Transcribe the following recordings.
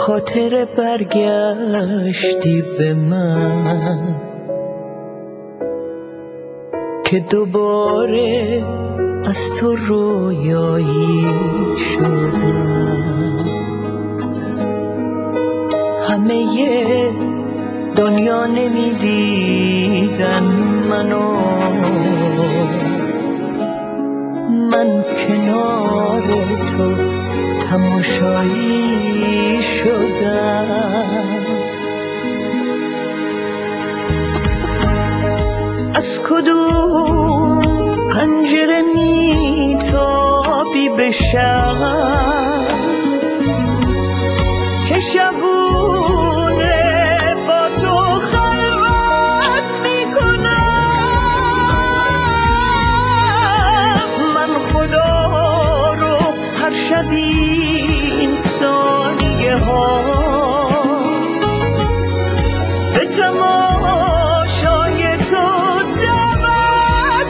خاطر برگشتی به من که دوباره از تو رویایی شدم. همه دنیا نمیدیدن منو، من کنار تو تماشایی شدم. از کدوم پنجره میتابی به شب که شبونه با تو خلوت میکنم. من خدا رو هر شب این ثانیه ها به تماشای تو دعوت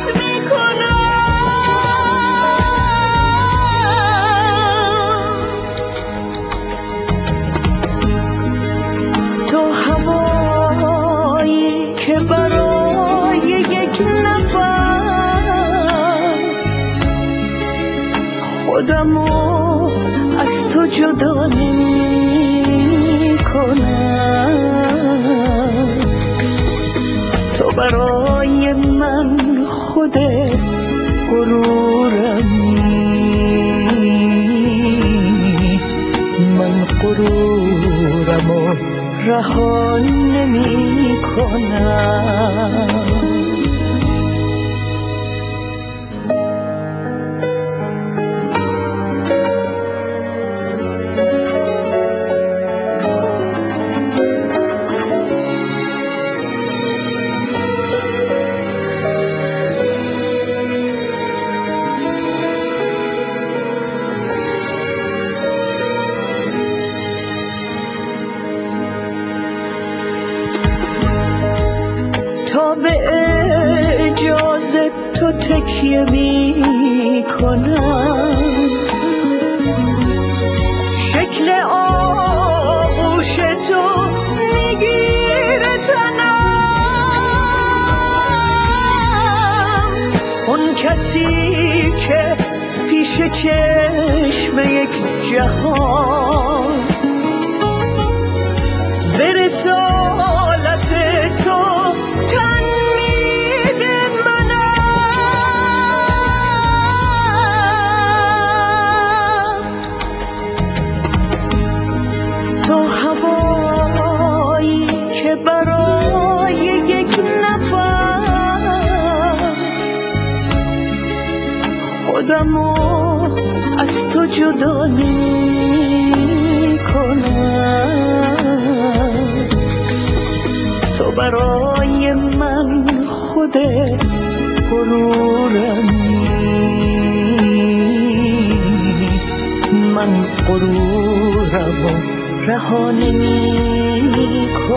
میکنم. تو هوایی که برای یک نفس خودمو از تو جدا نمی کنم. تو برای من خود غرورمی، من غرورمو رها نمی کنم. تا به اجازه تو تکیه می کنم، شکل آغوش تو میگیره تنم. اون کسی که پیش چشم یک جهان به رسالت تو تن میده منم. تو هوایی که برای یک نفس خودمو از تو جدا نمی کنم. تو برای من خود غرورمی، من غرورمو رها نمی کنم.